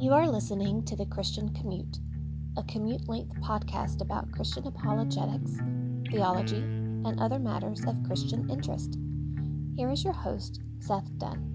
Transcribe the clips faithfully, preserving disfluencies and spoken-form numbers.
You are listening to The Christian Commute, a commute-length podcast about Christian apologetics, theology, and other matters of Christian interest. Here is your host, Seth Dunn.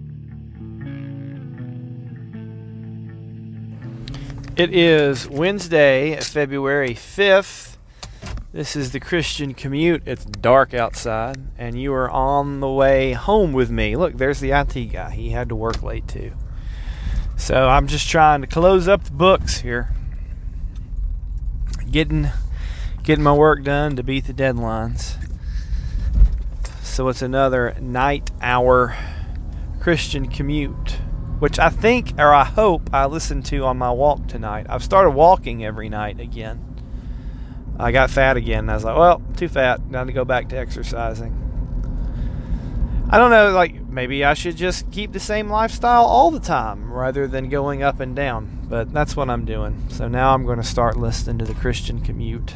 It is Wednesday, February fifth. This is The Christian Commute. It's dark outside, and you are on the way home with me. Look, there's the I T guy. He had to work late, too. So I'm just trying to close up the books here. Getting, getting my work done to beat the deadlines. So it's another night hour Christian Commute, which I think, or I hope, I listen to on my walk tonight. I've started walking every night again. I got fat again, and I was like, well, too fat. Time to go back to exercising. I don't know, like, maybe I should just keep the same lifestyle all the time rather than going up and down. But that's what I'm doing. So now I'm going to start listening to The Christian Commute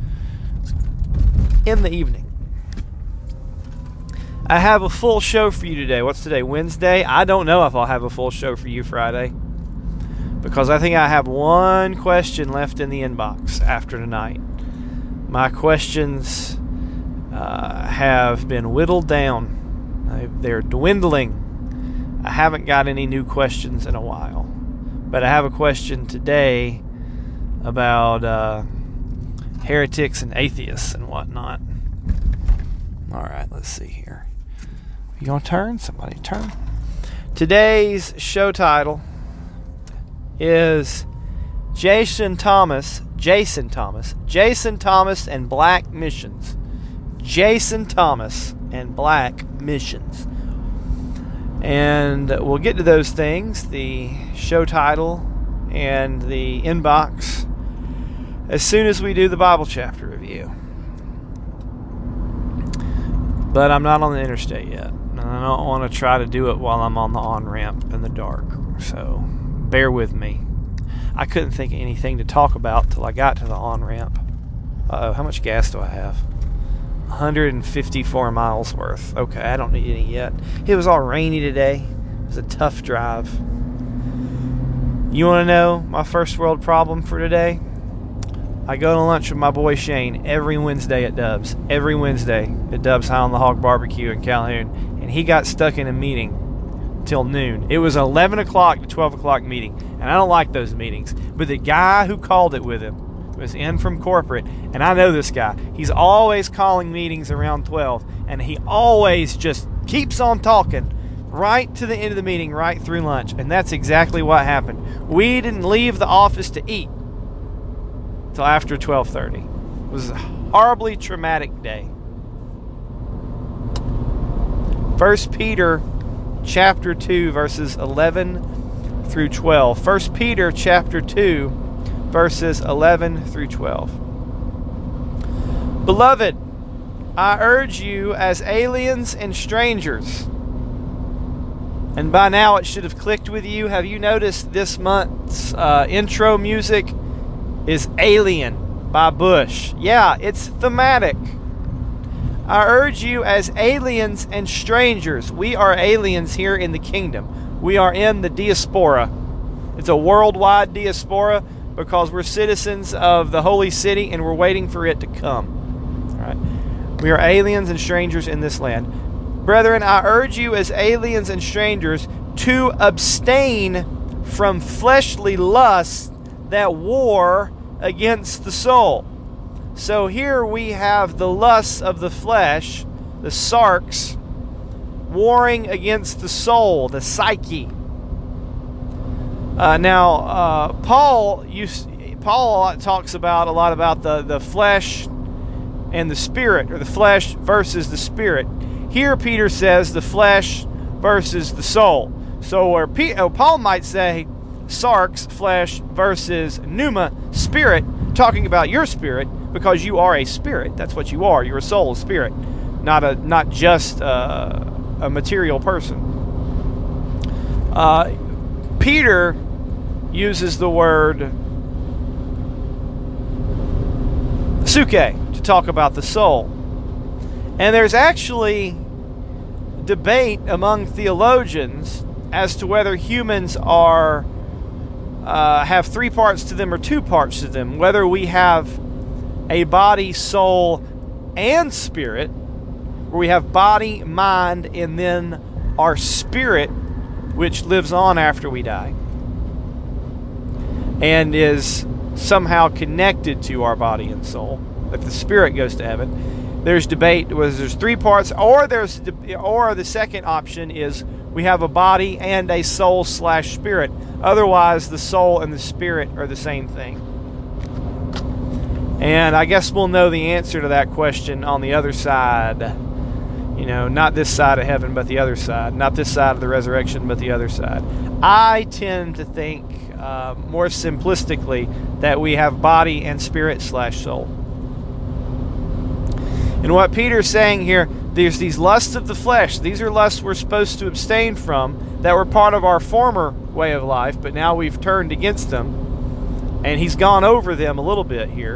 in the evening. I have a full show for you today. What's today? Wednesday? I don't know if I'll have a full show for you Friday, because I think I have one question left in the inbox after tonight. My questions uh, have been whittled down. They're dwindling. I haven't got any new questions in a while, but I have a question today about uh, heretics and atheists and whatnot. All right, let's see here. You gonna turn? Somebody turn. Today's show title is Jason Thomas, Jason Thomas, Jason Thomas and Black Missions. Jason Thomas and Black Missions. And we'll get to those things, the show title and the inbox, as soon as we do the Bible chapter review. But I'm not on the interstate yet. And I don't want to try to do it while I'm on the on-ramp in the dark. So bear with me. I couldn't think of anything to talk about till I got to the on-ramp. Uh-oh, how much gas do I have? one hundred fifty-four miles worth. Okay, I don't need any yet. It was all rainy today. It was a tough drive. You want to know my first world problem for today? I go to lunch with my boy Shane every Wednesday at Dub's. Every Wednesday at Dub's High on the Hog Barbecue in Calhoun. And he got stuck in a meeting till noon. It was an eleven o'clock to twelve o'clock meeting. And I don't like those meetings. But the guy who called it with him was in from corporate, and I know this guy. He's always calling meetings around twelve, and he always just keeps on talking right to the end of the meeting, right through lunch. And that's exactly what happened. We didn't leave the office to eat till after twelve thirty. It was a horribly traumatic day. First Peter chapter two, verses eleven through twelve. First Peter chapter two, verses eleven through twelve. Beloved, I urge you as aliens and strangers. And by now it should have clicked with you. Have you noticed this month's uh, intro music is Alien by Bush? Yeah, it's thematic. I urge you as aliens and strangers. We are aliens here in the kingdom. We are in the diaspora. It's a worldwide diaspora, because we're citizens of the holy city and we're waiting for it to come. All right. We are aliens and strangers in this land. Brethren, I urge you as aliens and strangers to abstain from fleshly lusts that war against the soul. So here we have the lusts of the flesh, the sarx, warring against the soul, the psyche. Uh, now, uh, Paul used, Paul talks about a lot about the, the flesh and the spirit, or the flesh versus the spirit. Here, Peter says the flesh versus the soul. So, where P, oh, Paul might say sarx, flesh, versus pneuma, spirit, talking about your spirit, because you are a spirit. That's what you are. You're a soul, a spirit, not a not just uh, a material person. Uh, Peter uses the word suke to talk about the soul. And there's actually debate among theologians as to whether humans are uh, have three parts to them or two parts to them, whether we have a body, soul, and spirit, where we have body, mind, and then our spirit, which lives on after we die and is somehow connected to our body and soul. If the spirit goes to heaven, there's debate whether there's three parts, or there's or the second option is we have a body and a soul slash spirit. Otherwise, the soul and the spirit are the same thing. And I guess we'll know the answer to that question on the other side. You know, not this side of heaven, but the other side. Not this side of the resurrection, but the other side. I tend to think uh, more simplistically that we have body and spirit slash soul. And what Peter's saying here, there's these lusts of the flesh. These are lusts we're supposed to abstain from that were part of our former way of life, but now we've turned against them. And he's gone over them a little bit here.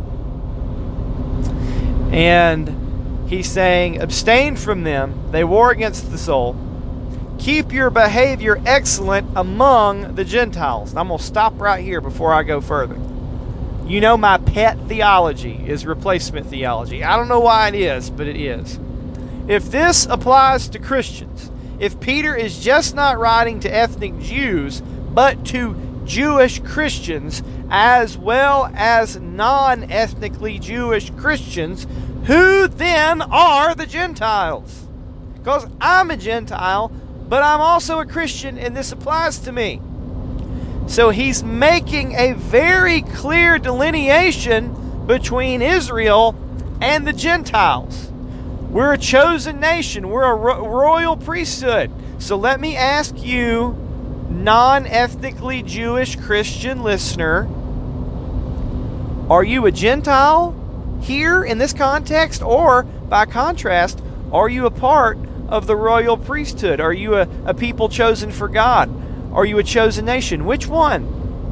And he's saying, abstain from them. They war against the soul. Keep your behavior excellent among the Gentiles. I'm going to stop right here before I go further. You know my pet theology is replacement theology. I don't know why it is, but it is. If this applies to Christians, if Peter is just not writing to ethnic Jews, but to Jewish Christians as well as non-ethnically Jewish Christians, who then are the Gentiles? Because I'm a Gentile, but I'm also a Christian, and this applies to me. So he's making a very clear delineation between Israel and the Gentiles. We're a chosen nation. We're a ro- royal priesthood. So let me ask you, non-ethnically Jewish Christian listener, are you a Gentile here in this context? Or, by contrast, are you a part of the royal priesthood? Are you a, a people chosen for God? Are you a chosen nation? Which one?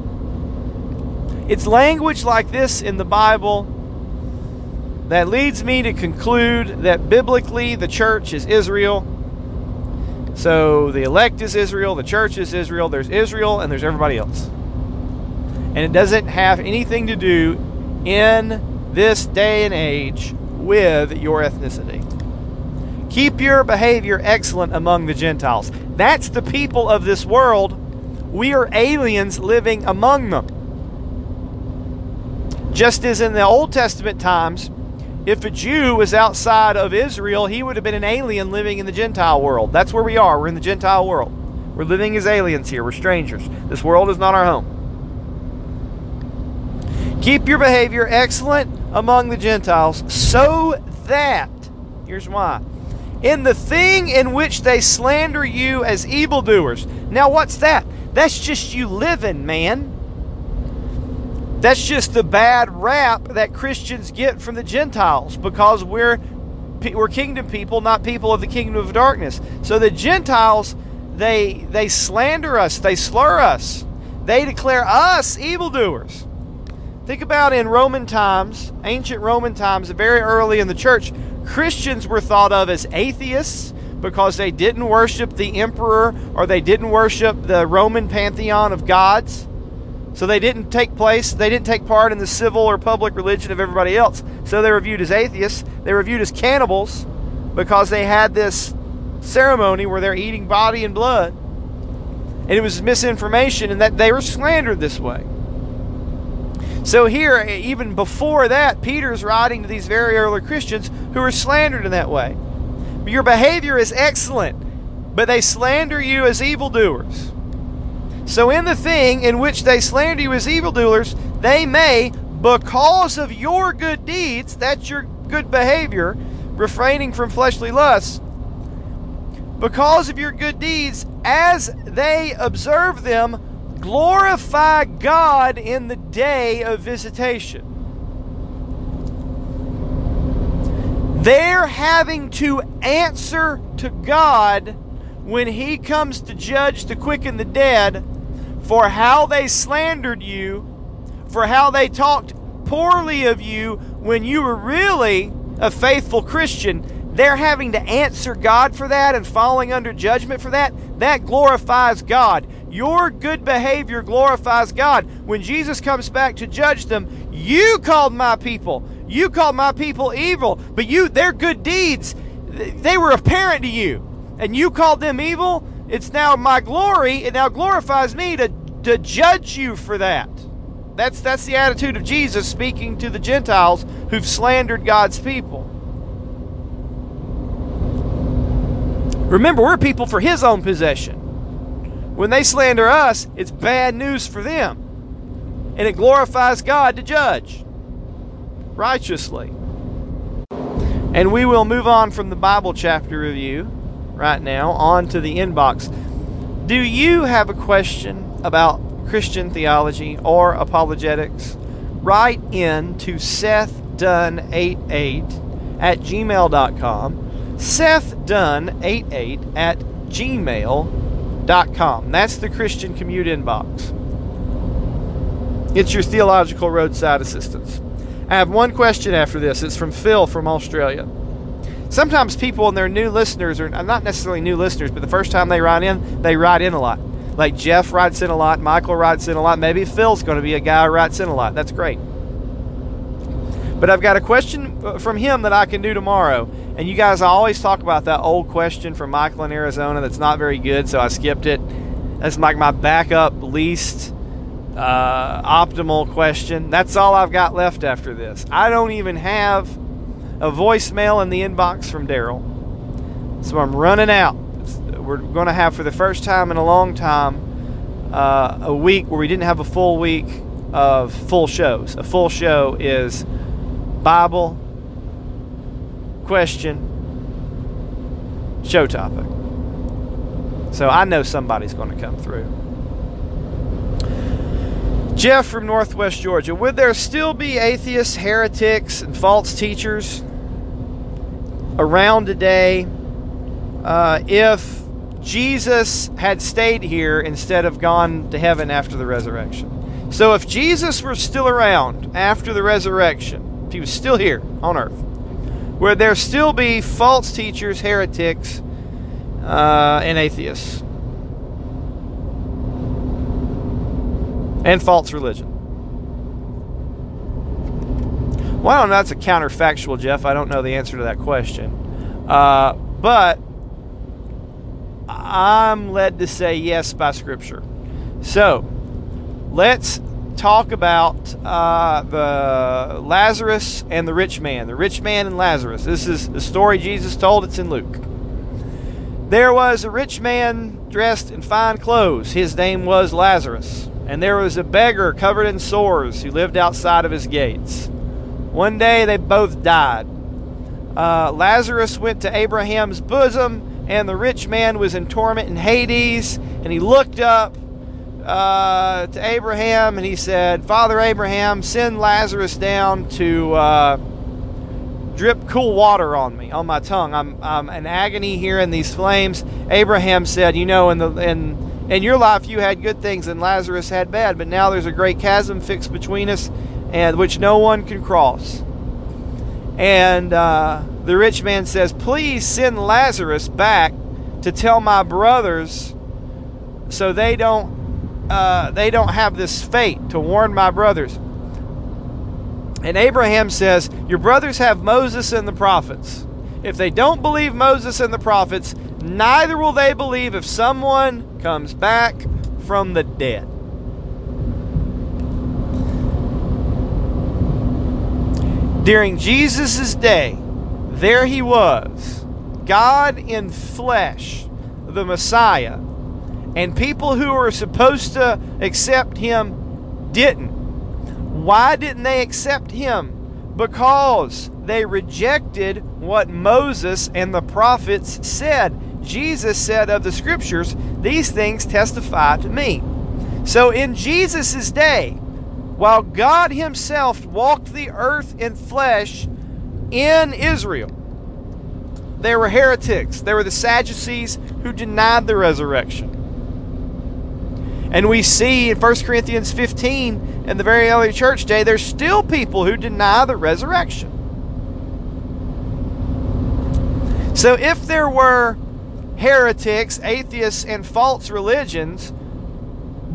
It's language like this in the Bible that leads me to conclude that biblically the church is Israel. So the elect is Israel, the church is Israel, there's Israel, and there's everybody else. And it doesn't have anything to do in this day and age with your ethnicity. Keep your behavior excellent among the Gentiles. That's the people of this world. We are aliens living among them. Just as in the Old Testament times, if a Jew was outside of Israel, he would have been an alien living in the Gentile world. That's where we are. We're in the Gentile world. We're living as aliens here. We're strangers. This world is not our home. Keep your behavior excellent among the Gentiles, so that, here's why, in the thing in which they slander you as evildoers. Now what's that? That's just you living, man. That's just the bad rap that Christians get from the Gentiles, because we're we're kingdom people, not people of the kingdom of darkness. So the Gentiles, they they slander us, they slur us, they declare us evildoers. Think about in Roman times, ancient Roman times, very early in the church, Christians were thought of as atheists because they didn't worship the emperor or they didn't worship the Roman pantheon of gods. So they didn't take place, they didn't take part in the civil or public religion of everybody else. So they were viewed as atheists. They were viewed as cannibals because they had this ceremony where they're eating body and blood. And it was misinformation, and that they were slandered this way. So here, even before that, Peter's writing to these very early Christians who are slandered in that way. Your behavior is excellent, but they slander you as evildoers. So in the thing in which they slander you as evildoers, they may, because of your good deeds, that's your good behavior, refraining from fleshly lusts, because of your good deeds, as they observe them, glorify God in the day of visitation. They're having to answer to God when He comes to judge the quick and the dead for how they slandered you, for how they talked poorly of you when you were really a faithful Christian. They're having to answer God for that and falling under judgment for that. That glorifies God. Your good behavior glorifies God. When Jesus comes back to judge them, you called my people. You called my people evil, but you, their good deeds, they were apparent to you. And you called them evil. It's now my glory. It now glorifies me to, to judge you for that. That's, that's the attitude of Jesus speaking to the Gentiles who've slandered God's people. Remember, we're people for His own possession. When they slander us, it's bad news for them. And it glorifies God to judge righteously. And we will move on from the Bible chapter review right now on to the inbox. Do you have a question about Christian theology or apologetics? Write in to Seth Dunn eighty-eight at gmail dot com. Seth Dunn eighty-eight at gmail dot com. That's the Christian Commute inbox. It's your theological roadside assistance. I have one question after this. It's from Phil from Australia. Sometimes people and their new listeners are not necessarily new listeners, but the first time they write in, they write in a lot. Like Jeff writes in a lot, Michael writes in a lot. Maybe Phil's going to be a guy who writes in a lot. That's great. But I've got a question from him that I can do tomorrow. And you guys, I always talk about that old question from Michael in Arizona that's not very good, so I skipped it. That's like my backup, least uh, optimal question. That's all I've got left after this. I don't even have a voicemail in the inbox from Daryl. So I'm running out. We're going to have, for the first time in a long time, uh, a week where we didn't have a full week of full shows. A full show is Bible, question, show topic. So I know somebody's going to come through. Jeff from Northwest Georgia. Would there still be atheists, heretics, and false teachers around today uh, if Jesus had stayed here instead of gone to heaven after the resurrection? So if Jesus were still around after the resurrection, if he was still here on earth, would there still be false teachers, heretics, uh, and atheists? And false religion? Well, I don't know. That's a counterfactual, Jeff. I don't know the answer to that question. Uh, but I'm led to say yes by Scripture. So, let's talk about uh, the Lazarus and the rich man. The rich man and Lazarus. This is the story Jesus told. It's in Luke. There was a rich man dressed in fine clothes. His name was Lazarus. And there was a beggar covered in sores who lived outside of his gates. One day they both died. Uh, Lazarus went to Abraham's bosom, and the rich man was in torment in Hades. And he looked up uh, to Abraham and he said, "Father Abraham, send Lazarus down to uh, drip cool water on me, on my tongue. I'm, I'm in agony here in these flames." Abraham said, "You know, in the in in your life you had good things and Lazarus had bad, but now there's a great chasm fixed between us, and which no one can cross." And uh, the rich man says, "Please send Lazarus back to tell my brothers, so they don't uh, they don't have this fate, to warn my brothers." And Abraham says, "Your brothers have Moses and the prophets. If they don't believe Moses and the prophets, neither will they believe if someone comes back from the dead." During Jesus' day, there he was, God in flesh, the Messiah, and people who were supposed to accept him didn't. Why didn't they accept him? Because they rejected what Moses and the prophets said. Jesus said of the Scriptures, "These things testify to me." So in Jesus' day, while God himself walked the earth in flesh in Israel, there were heretics. There were the Sadducees who denied the resurrection. And we see in First Corinthians fifteen, in the very early church day, there's still people who deny the resurrection. So if there were heretics, atheists, and false religions,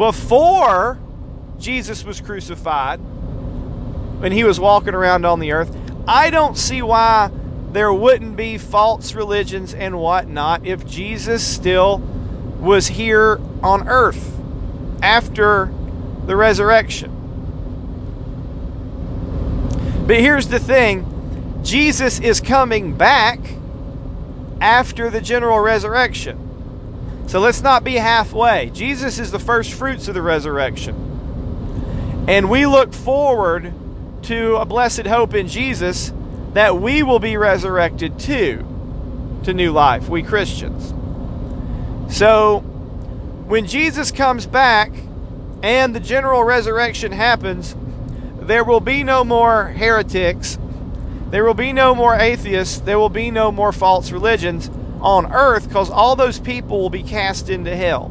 before Jesus was crucified, when he was walking around on the earth, I don't see why there wouldn't be false religions and whatnot if Jesus still was here on earth after the resurrection. But here's the thing, Jesus is coming back after the general resurrection. So let's not be halfway. Jesus is the first fruits of the resurrection. And we look forward to a blessed hope in Jesus that we will be resurrected too, to new life, we Christians. So when Jesus comes back and the general resurrection happens, there will be no more heretics, there will be no more atheists, there will be no more false religions on earth, because all those people will be cast into hell.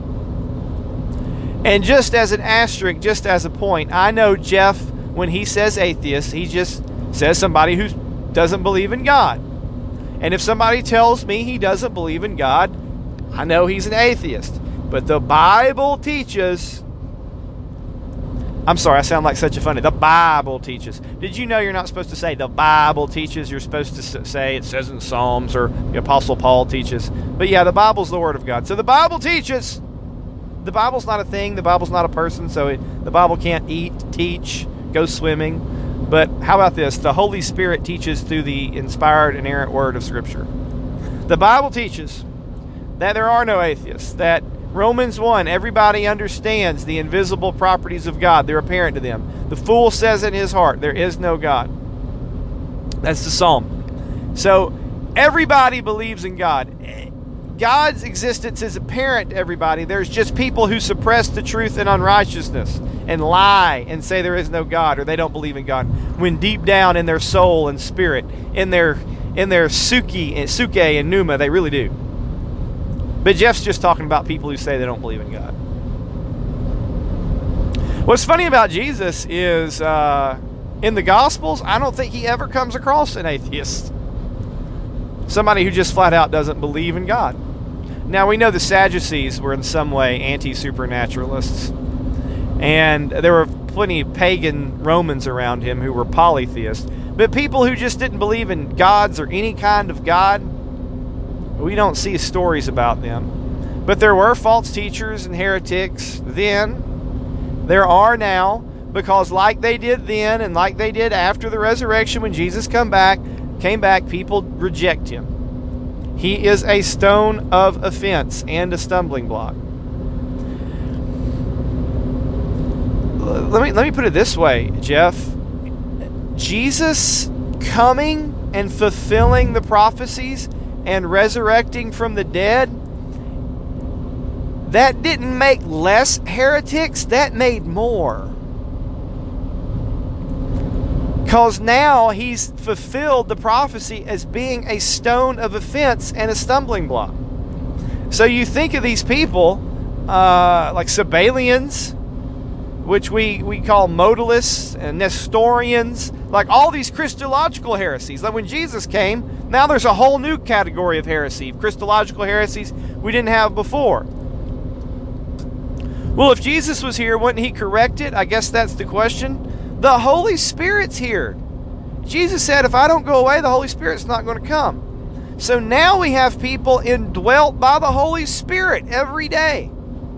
And just as an asterisk, just as a point, I know Jeff, when he says atheist, he just says somebody who doesn't believe in God. And if somebody tells me he doesn't believe in God, I know he's an atheist. But the Bible teaches, I'm sorry, I sound like such a funny, the Bible teaches. Did you know you're not supposed to say the Bible teaches? You're supposed to say it says in Psalms, or the Apostle Paul teaches. But yeah, the Bible's the Word of God. So the Bible teaches. The Bible's not a thing. The Bible's not a person. So it, the Bible can't eat, teach, go swimming. But how about this? The Holy Spirit teaches through the inspired, inerrant word of Scripture. The Bible teaches that there are no atheists, that Romans one, everybody understands the invisible properties of God. They're apparent to them. The fool says in his heart, there is no God. That's the Psalm. So everybody believes in God. God's existence is apparent to everybody. There's just people who suppress the truth in unrighteousness and lie and say there is no God, or they don't believe in God, when deep down in their soul and spirit, in their in their suke and suke and pneuma, they really do. But Jeff's just talking about people who say they don't believe in God. What's funny about Jesus is uh, in the Gospels, I don't think he ever comes across an atheist. Somebody who just flat out doesn't believe in God. Now, we know the Sadducees were in some way anti-supernaturalists. And there were plenty of pagan Romans around him who were polytheists. But people who just didn't believe in gods or any kind of God, we don't see stories about them. But there were false teachers and heretics then. There are now, because like they did then and like they did after the resurrection, when Jesus come back, came back, people reject him. He is a stone of offense and a stumbling block. Let me let me put it this way, Jeff. Jesus coming and fulfilling the prophecies and resurrecting from the dead, that didn't make less heretics, that made more. Because now he's fulfilled the prophecy as being a stone of offense and a stumbling block. So you think of these people, uh, like Sabellians, which we, we call modalists, and Nestorians, like all these Christological heresies. Like when Jesus came, now there's a whole new category of heresy, Christological heresies we didn't have before. Well, if Jesus was here, wouldn't he correct it? I guess that's the question. The Holy Spirit's here. Jesus said, if I don't go away, the Holy Spirit's not going to come. So now we have people indwelt by the Holy Spirit every day.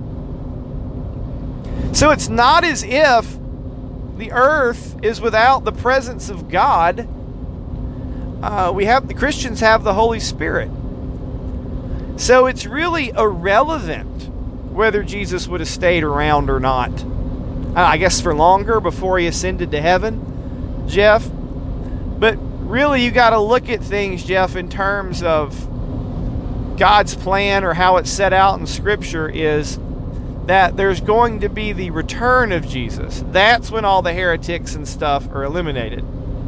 So it's not as if the earth is without the presence of God. Uh, we have the Christians have the Holy Spirit. So it's really irrelevant whether Jesus would have stayed around or not. I guess for longer before he ascended to heaven, Jeff. But really, you got to look at things, Jeff, in terms of God's plan, or how it's set out in Scripture is that there's going to be the return of Jesus. That's when all the heretics and stuff are eliminated.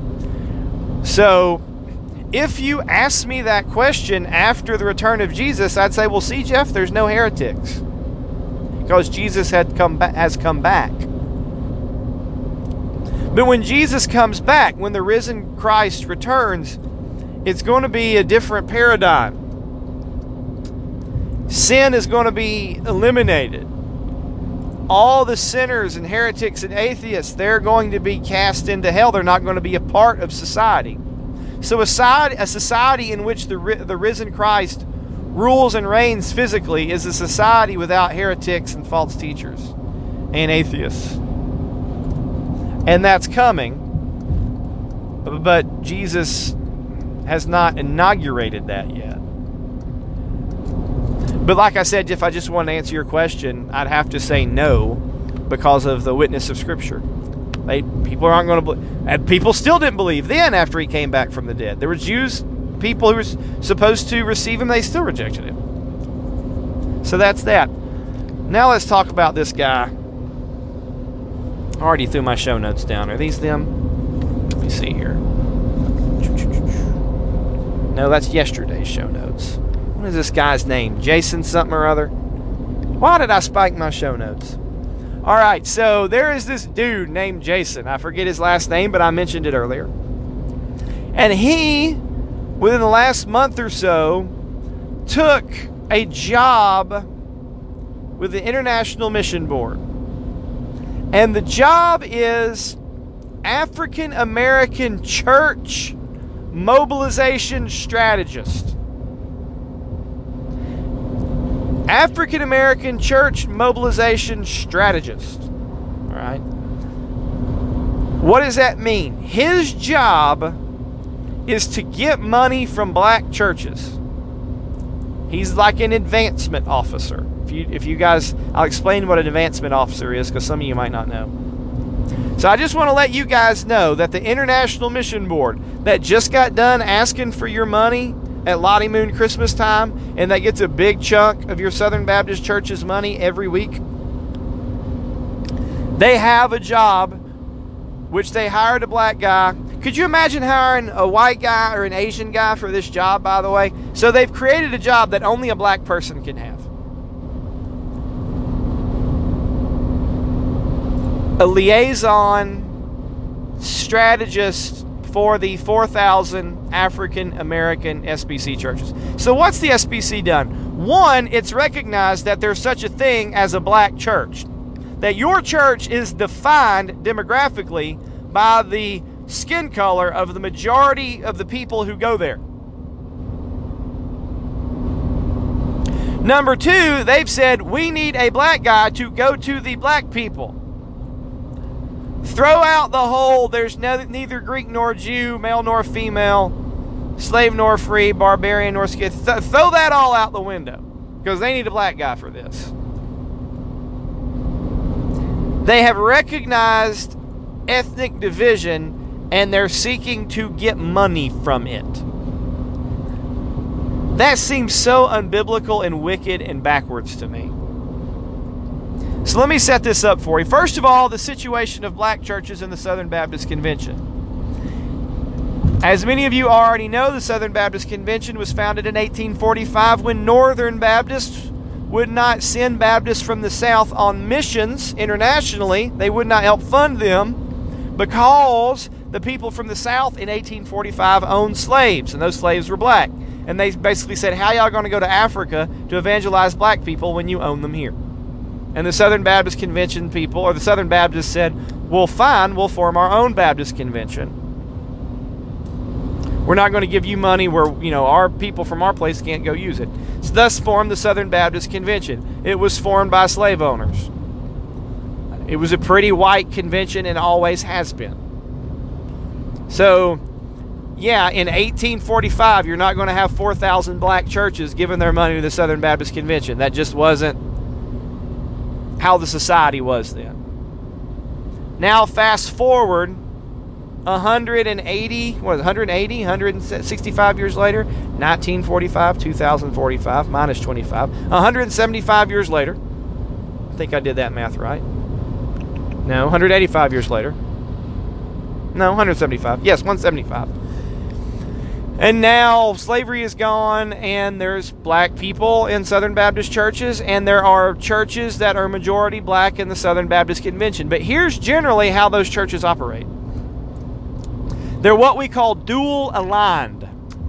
So, if you ask me that question after the return of Jesus, I'd say, well, see, Jeff, there's no heretics. Because Jesus had come ba- has come back. But when Jesus comes back, when the risen Christ returns, it's going to be a different paradigm. Sin is going to be eliminated. all the sinners and heretics and atheists, they're going to be cast into hell. They're not going to be a part of society. So a society, a society in which the, the risen Christ rules and reigns physically is a society without heretics and false teachers and atheists. And that's coming. But Jesus has not inaugurated that yet. But like I said, if I just want to answer your question, I'd have to say no because of the witness of Scripture. They, people aren't going to believe. And people still didn't believe then after he came back from the dead. There were Jews, people who were supposed to receive him, they still rejected him. So that's that. Now let's talk about this guy. I already threw my show notes down. Are these them? Let me see here. No, that's yesterday's show notes. What is this guy's name? Jason something or other? Why did I spike my show notes? All right, so there is this dude named Jason. I forget his last name, but I mentioned it earlier. And he, within the last month or so, took a job with the International Mission Board. And the job is African American Church Mobilization Strategist. African American Church Mobilization Strategist. All right. What does that mean? His job is to get money from black churches. He's like an advancement officer. If you, if you guys, I'll explain what an advancement officer is because some of you might not know. So I just want to let you guys know that the International Mission Board that just got done asking for your money at Lottie Moon Christmas time, and that gets a big chunk of your Southern Baptist Church's money every week, they have a job which they hired a black guy. Could you imagine hiring a white guy or an Asian guy for this job, by the way? So they've created a job that only a black person can have. A liaison strategist for the four thousand African American S B C churches. So what's the S B C done? One, it's recognized that there's such a thing as a black church. That your church is defined demographically by the skin color of the majority of the people who go there. Number two, they've said we need a black guy to go to the black people. Throw out the whole, there's no, neither Greek nor Jew, male nor female, slave nor free, barbarian nor skid. Th- throw that all out the window because they need a black guy for this. They have recognized ethnic division and they're seeking to get money from it. That seems so unbiblical and wicked and backwards to me. So let me set this up for you. First of all, the situation of black churches in the Southern Baptist Convention. As many of you already know, the Southern Baptist Convention was founded in eighteen forty-five when Northern Baptists would not send Baptists from the South on missions internationally. They would not help fund them because the people from the South in eighteen forty-five owned slaves, and those slaves were black. And they basically said, how y'all going to go to Africa to evangelize black people when you own them here? And the Southern Baptist Convention people, or the Southern Baptists said, well, fine, we'll form our own Baptist convention. We're not going to give you money where, you know, our people from our place can't go use it. So thus formed the Southern Baptist Convention. It was formed by slave owners. It was a pretty white convention and always has been. So, yeah, in eighteen forty-five, you're not going to have four thousand black churches giving their money to the Southern Baptist Convention. That just wasn't how the society was then. Now fast forward one hundred eighty, what is it, one hundred eighty, one hundred sixty-five years later, nineteen forty-five, two thousand forty-five, minus twenty-five, one hundred seventy-five years later. I think I did that math right. No, one hundred eighty-five years later. No, one hundred seventy-five. Yes, one hundred seventy-five. And now slavery is gone, and there's black people in Southern Baptist churches, and there are churches that are majority black in the Southern Baptist Convention. But here's generally how those churches operate. They're what we call dual aligned.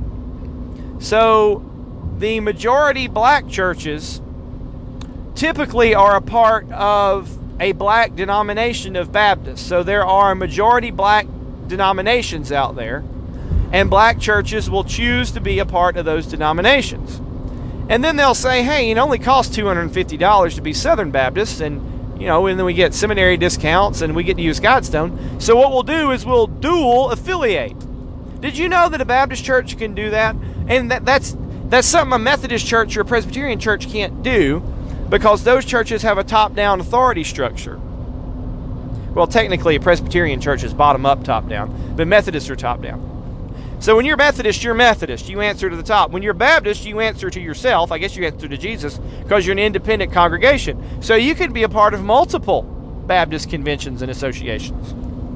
So the majority black churches typically are a part of a black denomination of Baptists. So there are majority black denominations out there, and black churches will choose to be a part of those denominations. And then they'll say, hey, it only costs two hundred fifty dollars to be Southern Baptists, and you know, and then we get seminary discounts and we get to use Godstone. So what we'll do is we'll dual affiliate. Did you know that a Baptist church can do that? And that, that's that's something a Methodist church or a Presbyterian church can't do, because those churches have a top-down authority structure. Well, technically a Presbyterian church is bottom-up, top-down, but Methodists are top-down. So when you're Methodist, you're Methodist. You answer to the top. When you're Baptist, you answer to yourself. I guess you answer to Jesus because you're an independent congregation. So you can be a part of multiple Baptist conventions and associations.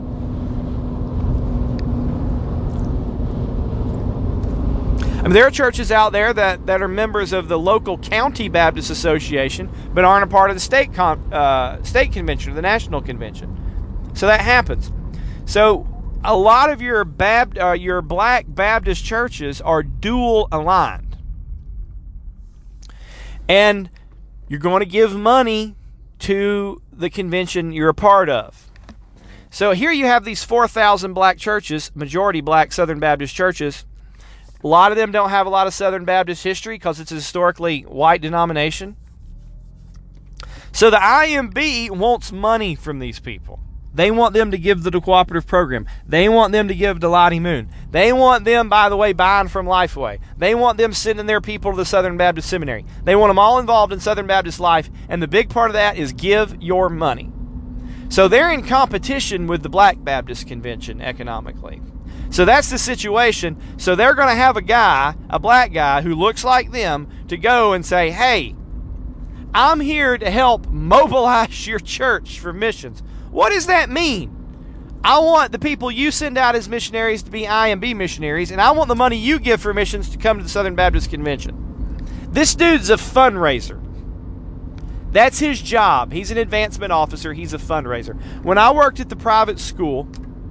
I mean, there are churches out there that, that are members of the local county Baptist association but aren't a part of the state con, uh, state convention or the national convention. So that happens. So a lot of your Bab, uh, your black Baptist churches are dual aligned. And you're going to give money to the convention you're a part of. So here you have these four thousand black churches, majority black Southern Baptist churches. A lot of them don't have a lot of Southern Baptist history because it's a historically white denomination. So the I M B wants money from these people. They want them to give to the cooperative program. They want them to give to Lottie Moon. They want them, by the way, buying from Lifeway. They want them sending their people to the Southern Baptist Seminary. They want them all involved in Southern Baptist life, and the big part of that is give your money. So they're in competition with the Black Baptist Convention economically. So that's the situation. So they're going to have a guy, a black guy, who looks like them to go and say, hey, I'm here to help mobilize your church for missions. What does that mean? I want the people you send out as missionaries to be I M B missionaries, and I want the money you give for missions to come to the Southern Baptist Convention. This dude's a fundraiser. That's his job. He's an advancement officer. He's a fundraiser. When I worked at the private school,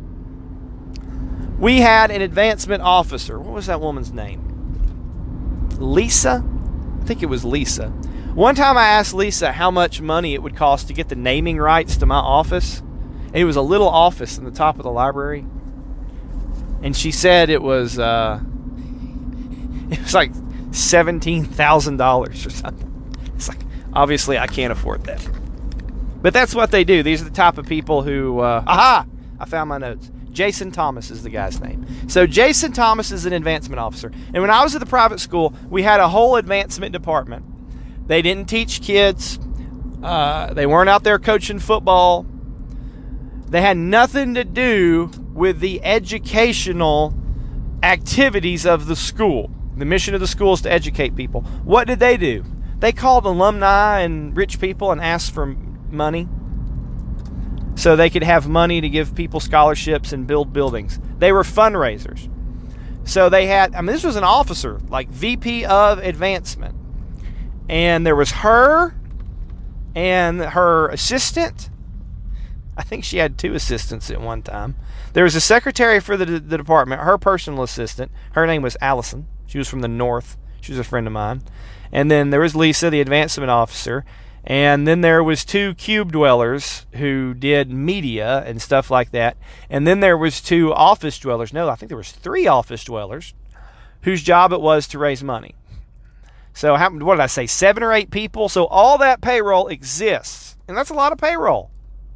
we had an advancement officer. What was that woman's name? Lisa? I think it was Lisa. One time I asked Lisa how much money it would cost to get the naming rights to my office. And it was a little office in the top of the library. And she said it was uh, it was like seventeen thousand dollars or something. It's like, obviously I can't afford that. But that's what they do. These are the type of people who, uh, aha, I found my notes. Jason Thomas is the guy's name. So Jason Thomas is an advancement officer. And when I was at the private school, we had a whole advancement department. They didn't teach kids. Uh, they weren't out there coaching football. They had nothing to do with the educational activities of the school. The mission of the school is to educate people. What did they do? They called alumni and rich people and asked for money so they could have money to give people scholarships and build buildings. They were fundraisers. So they had, I mean, this was an officer, like V P of advancement. And there was her and her assistant. I think she had two assistants at one time. There was a secretary for the, the department, her personal assistant. Her name was Allison. She was from the north. She was a friend of mine. And then there was Lisa, the advancement officer. And then there was two cube dwellers who did media and stuff like that. And then there was two office dwellers. No, I think there was three office dwellers whose job it was to raise money. So how, what did I say, seven or eight people? So all that payroll exists. And that's a lot of payroll.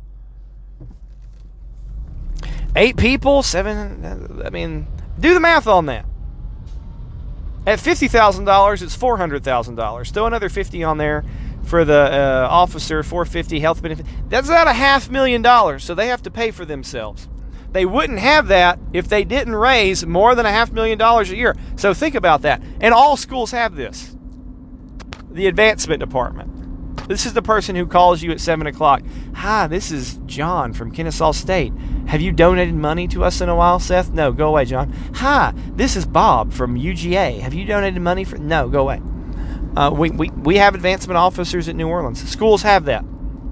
Eight people, seven, I mean, do the math on that. At fifty thousand dollars, it's four hundred thousand dollars. Throw another fifty on there for the uh, officer, four hundred fifty health benefit. That's about a half million dollars, so they have to pay for themselves. They wouldn't have that if they didn't raise more than a half million dollars a year. So think about that. And all schools have this. The advancement department. This is the person who calls you at seven o'clock. Hi, this is John from Kennesaw State. Have you donated money to us in a while, Seth? No, go away, John. Hi, this is Bob from U G A. Have you donated money for... No, go away. Uh, we, we, we have advancement officers at New Orleans. Schools have that.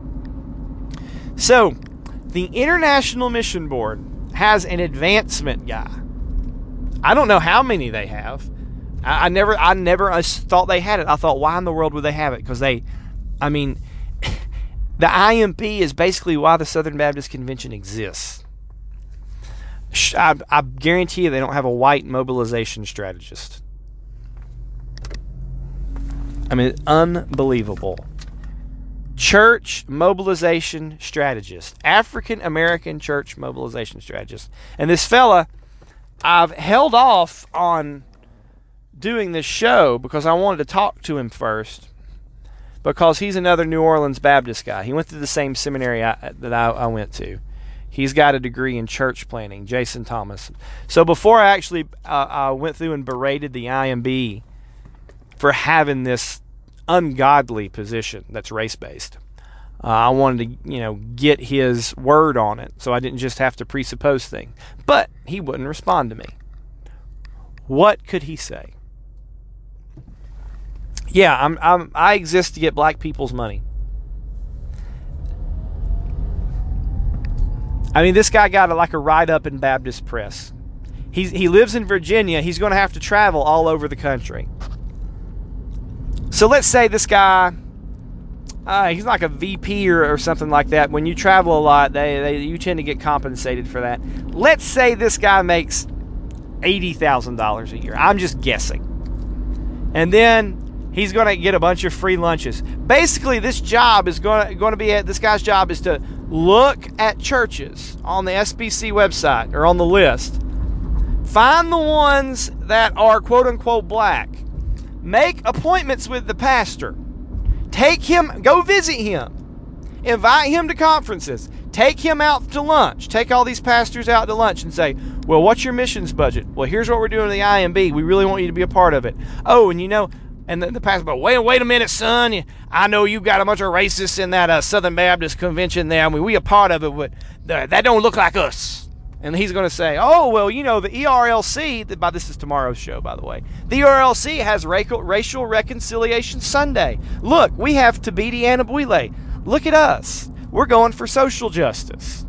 So, the International Mission Board has an advancement guy. I don't know how many they have. I, I never I never thought they had it. I thought, why in the world would they have it? Because they... I mean, The I M P is basically why the Southern Baptist Convention exists. I, I guarantee you they don't have a white mobilization strategist. I mean, unbelievable. Church mobilization strategist. African American church mobilization strategist. And this fella, I've held off on doing this show because I wanted to talk to him first. Because he's another New Orleans Baptist guy. He went to the same seminary I, that I, I went to. He's got a degree in church planning, Jason Thomas. So before I actually uh, I went through and berated the I M B for having this ungodly position that's race-based, uh, I wanted to, you know, get his word on it, so I didn't just have to presuppose things. But he wouldn't respond to me. What could he say? Yeah, I'm, I'm, I exist to get black people's money. I mean, this guy got a, like a write-up in Baptist Press. He's, he lives in Virginia. He's going to have to travel all over the country. So let's say this guy, uh, he's like a V P or, or something like that. When you travel a lot, they, they you tend to get compensated for that. Let's say this guy makes eighty thousand dollars a year. I'm just guessing. And then he's going to get a bunch of free lunches. Basically, this job is going to, going to be, at, this guy's job is to look at churches on the S B C website or on the list. Find the ones that are quote-unquote black. Make appointments with the pastor. Take him, go visit him. Invite him to conferences. Take him out to lunch. Take all these pastors out to lunch and say, well, what's your missions budget? Well, here's what we're doing in the I M B. We really want you to be a part of it. Oh, and you know, and the, the pastor, but wait, wait a minute, son. I know you got a bunch of racists in that uh, Southern Baptist Convention there. I mean, we a part of it, but uh, that don't look like us. And he's going to say, oh, well, you know, the E R L C, by this is tomorrow's show, by the way. The E R L C has Racial, Racial Reconciliation Sunday. Look, we have Thabiti Anyabwile. Look at us. We're going for social justice.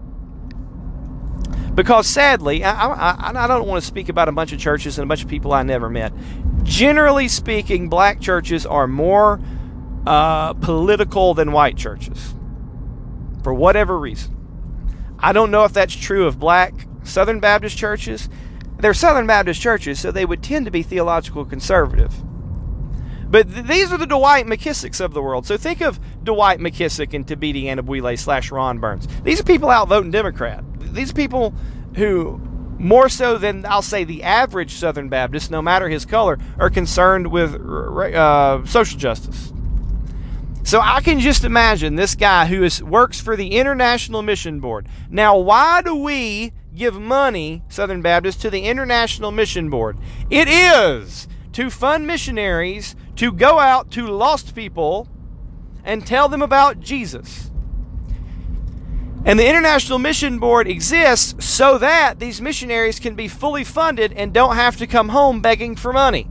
Because sadly, I, I, I don't want to speak about a bunch of churches and a bunch of people I never met. Generally speaking, black churches are more uh, political than white churches. For whatever reason. I don't know if that's true of black Southern Baptist churches. They're Southern Baptist churches, so they would tend to be theological conservative. But th- these are the Dwight McKissicks of the world. So think of Dwight McKissick and Thabiti Anyabwile slash Ron Burns. These are people out voting Democrat. These are people who, more so than, I'll say, the average Southern Baptist, no matter his color, are concerned with uh, social justice. So I can just imagine this guy who is, works for the International Mission Board. Now, why do we give money, Southern Baptists, to the International Mission Board? It is to fund missionaries to go out to lost people and tell them about Jesus. And the International Mission Board exists so that these missionaries can be fully funded and don't have to come home begging for money.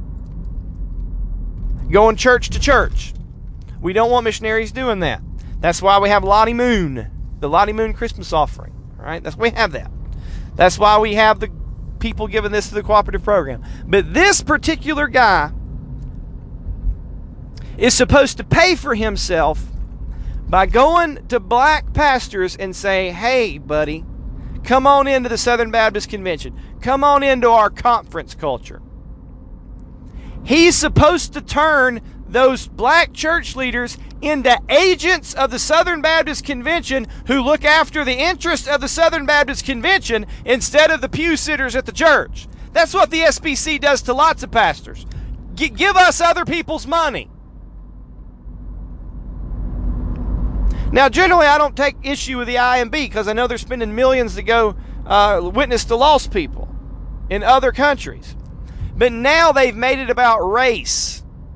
Going church to church. We don't want missionaries doing that. That's why we have Lottie Moon, the Lottie Moon Christmas offering. All right, that's why we have that. That's why we have the people giving this to the cooperative program. But this particular guy is supposed to pay for himself by going to black pastors and say, hey, buddy, come on into the Southern Baptist Convention. Come on into our conference culture. He's supposed to turn those black church leaders into agents of the Southern Baptist Convention who look after the interests of the Southern Baptist Convention instead of the pew sitters at the church. That's what the S B C does to lots of pastors. G- give us other people's money. Now, generally, I don't take issue with the I M B because I know they're spending millions to go uh, witness to lost people in other countries. But now they've made it about race.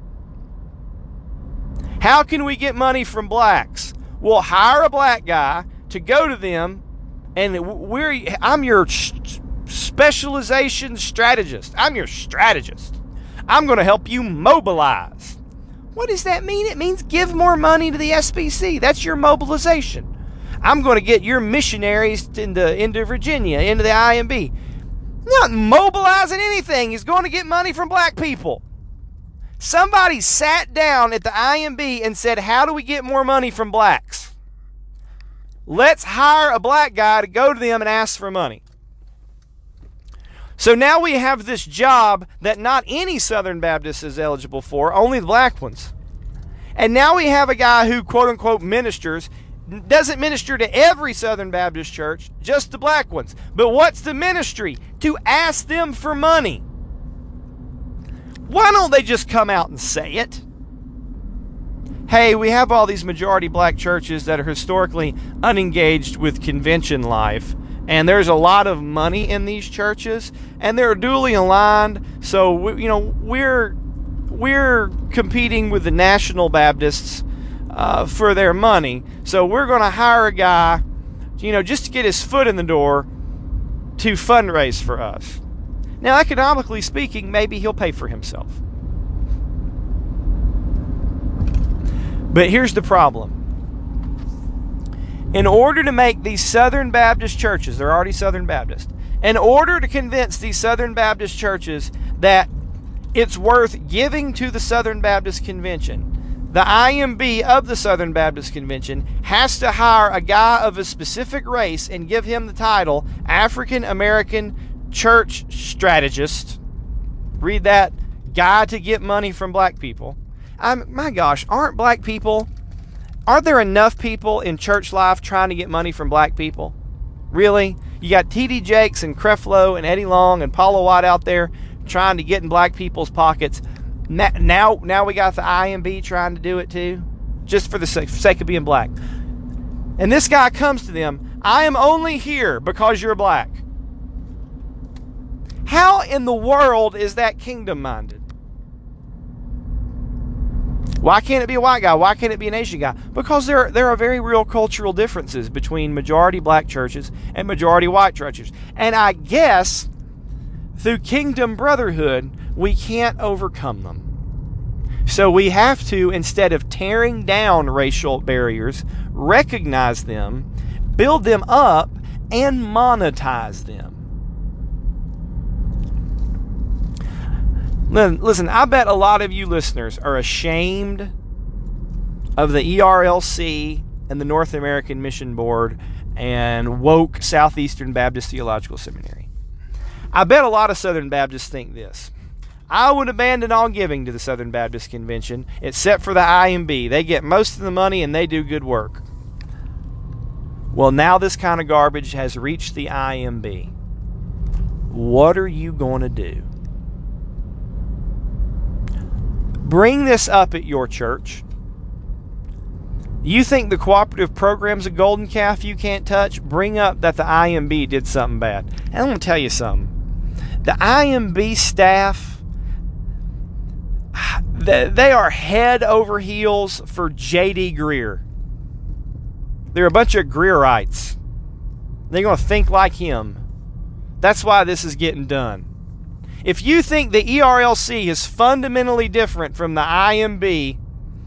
How can we get money from blacks? We'll hire a black guy to go to them, and we're I'm your specialization strategist. I'm your strategist. I'm going to help you mobilize. What does that mean? It means give more money to the S B C. That's your mobilization. I'm going to get your missionaries into, into Virginia, into the I M B. Not mobilizing anything. He's going to get money from black people. Somebody sat down at the I M B and said, how do we get more money from blacks? Let's hire a black guy to go to them and ask for money. So now we have this job that not any Southern Baptist is eligible for, only the black ones. And now we have a guy who, quote unquote, ministers, doesn't minister to every Southern Baptist church, just the black ones. But what's the ministry? To ask them for money. Why don't they just come out and say it? Hey, we have all these majority black churches that are historically unengaged with convention life, and there's a lot of money in these churches, and they're duly aligned. So we, you know, we're we're competing with the National Baptists uh, for their money. So we're going to hire a guy, you know, just to get his foot in the door to fundraise for us. Now, economically speaking, maybe he'll pay for himself. But here's the problem. In order to make these Southern Baptist churches, they're already Southern Baptist, in order to convince these Southern Baptist churches that it's worth giving to the Southern Baptist Convention, the I M B of the Southern Baptist Convention has to hire a guy of a specific race and give him the title African American Church Strategist. Read that, guy to get money from black people. I'm, my gosh, aren't black people, aren't there enough people in church life trying to get money from black people? Really? You got T D Jakes and Creflo and Eddie Long and Paula White out there trying to get in black people's pockets. Now, now we got the I M B trying to do it too, just for the sake of being black. And this guy comes to them, I am only here because you're black. How in the world is that kingdom-minded? Why can't it be a white guy? Why can't it be an Asian guy? Because there, there are very real cultural differences between majority black churches and majority white churches. And I guess through kingdom brotherhood, we can't overcome them. So we have to, instead of tearing down racial barriers, recognize them, build them up, and monetize them. Listen, I bet a lot of you listeners are ashamed of the E R L C and the North American Mission Board and woke Southeastern Baptist Theological Seminary. I bet a lot of Southern Baptists think this. I would abandon all giving to the Southern Baptist Convention except for the I M B. They get most of the money and they do good work. Well, now this kind of garbage has reached the I M B. What are you going to do? Bring this up at your church. You think the cooperative program's a golden calf you can't touch? Bring up that the I M B did something bad. And I'm going to tell you something. The I M B staff, they are head over heels for J D Greear. They're a bunch of Greerites. They're going to think like him. That's why this is getting done. If you think the E R L C is fundamentally different from the I M B,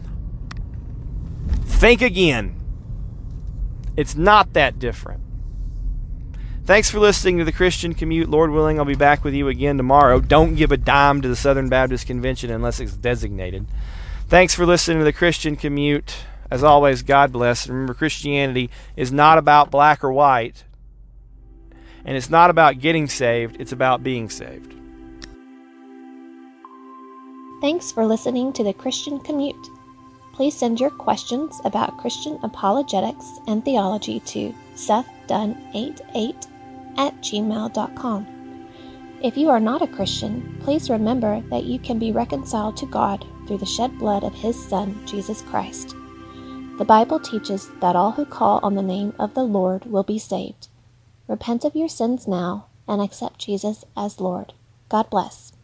think again. It's not that different. Thanks for listening to the Christian Commute. Lord willing, I'll be back with you again tomorrow. Don't give a dime to the Southern Baptist Convention unless it's designated. Thanks for listening to the Christian Commute. As always, God bless. Remember, Christianity is not about black or white, and it's not about getting saved. It's about being saved. Thanks for listening to the Christian Commute. Please send your questions about Christian apologetics and theology to seth dunn eighty-eight at gmail dot com. If you are not a Christian, please remember that you can be reconciled to God through the shed blood of His Son, Jesus Christ. The Bible teaches that all who call on the name of the Lord will be saved. Repent of your sins now and accept Jesus as Lord. God bless.